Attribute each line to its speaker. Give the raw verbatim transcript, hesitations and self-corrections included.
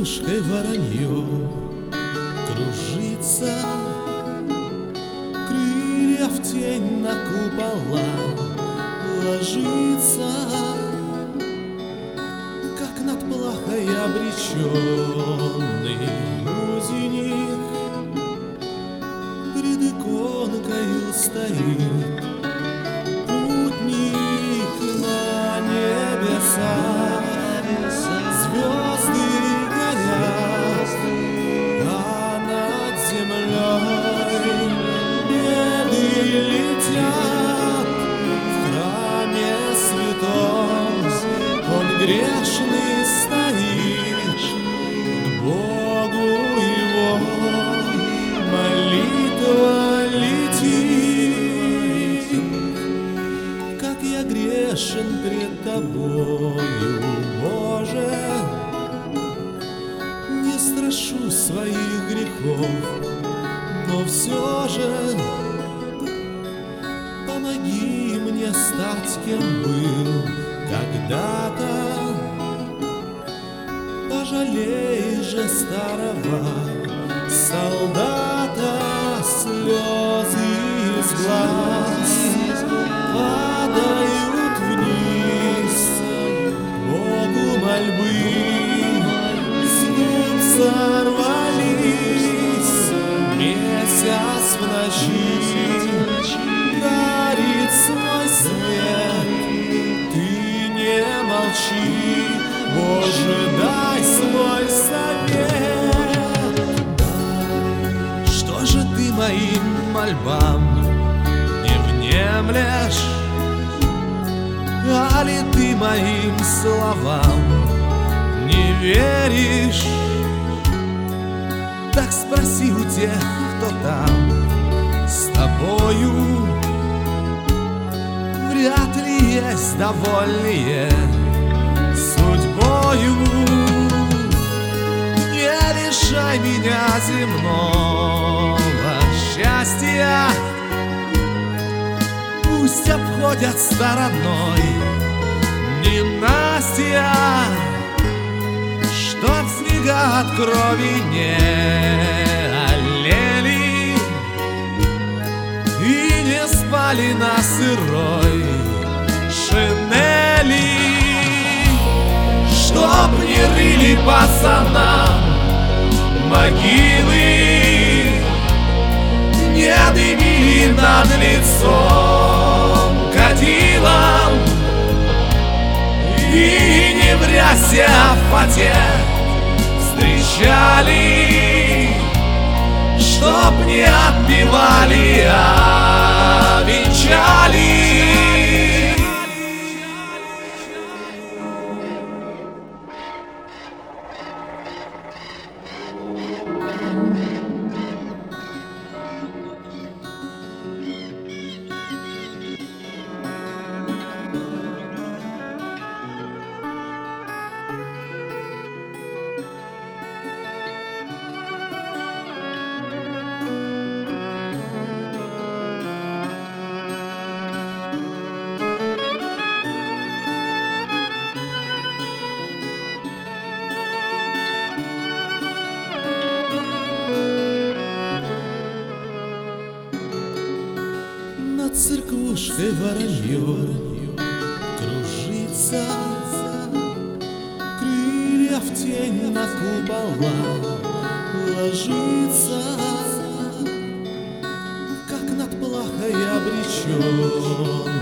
Speaker 1: церквушкой воронье кружится, крылья в тень на купола ложится, как над плахой обреченный узник пред иконкою стоит. Путник на небесах, звезды горят, а над землей беды летят. В храме святом он грешный стоит, к Богу его молитва летит. Как я грешен пред тобою, Боже, не страшусь своих грехов, но все же помоги мне стать, кем был когда-то. Пожалей же старого солдата, слезы из глаз падают вниз, Богу мольбы с ним сорвались. Месяц в ночи дарит свой свет, ты не молчи, Боже, дай свой совет. Что же ты моим мольбам не внемлешь? Али ты моим словам не веришь? Так спроси у тех, кто там с тобою. Вряд ли есть довольные судьбою. Не лишай меня земного счастья, пусть обходят стороной ненастья, чтоб снега от крови не олели и не спали на сырой шинели. Чтоб не рыли пацанам могилы, не дымили над лицом кадилом и не в рясе, а в поте встречали, чтоб не отпевали, а венчали. Над церквушкой воронье кружится, крылья в тень на купола ложится, как над плахой обреченный